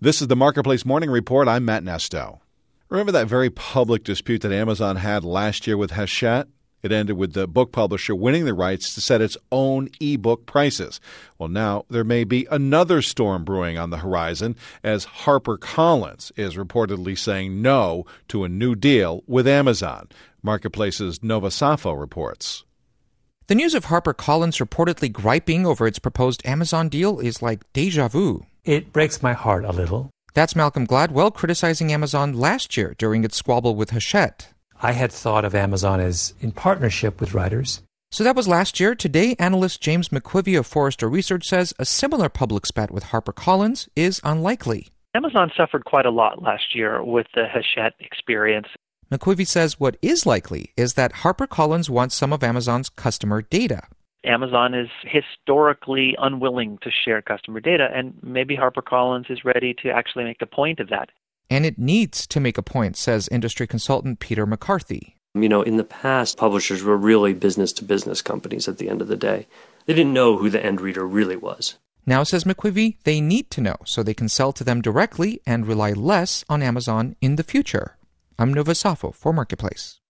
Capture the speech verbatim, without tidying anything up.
This is the Marketplace Morning Report. I'm Matt Nesto. Remember that very public dispute that Amazon had last year with Hachette? It ended with the book publisher winning the rights to set its own e-book prices. Well, now there may be another storm brewing on the horizon as HarperCollins is reportedly saying no to a new deal with Amazon. Marketplace's Nova Safo reports. The news of HarperCollins reportedly griping over its proposed Amazon deal is like déjà vu. It breaks my heart a little. That's Malcolm Gladwell criticizing Amazon last year during its squabble with Hachette. I had thought of Amazon as in partnership with writers. So that was last year. Today, analyst James McQuivey of Forrester Research says a similar public spat with HarperCollins is unlikely. Amazon suffered quite a lot last year with the Hachette experience. McQuivey says what is likely is that HarperCollins wants some of Amazon's customer data. Amazon is historically unwilling to share customer data, and maybe HarperCollins is ready to actually make a point of that. And it needs to make a point, says industry consultant Peter McCarthy. You know, in the past, publishers were really business-to-business companies at the end of the day. They didn't know who the end reader really was. Now, says McQuivey, they need to know so they can sell to them directly and rely less on Amazon in the future. I'm Nova Safo for Marketplace.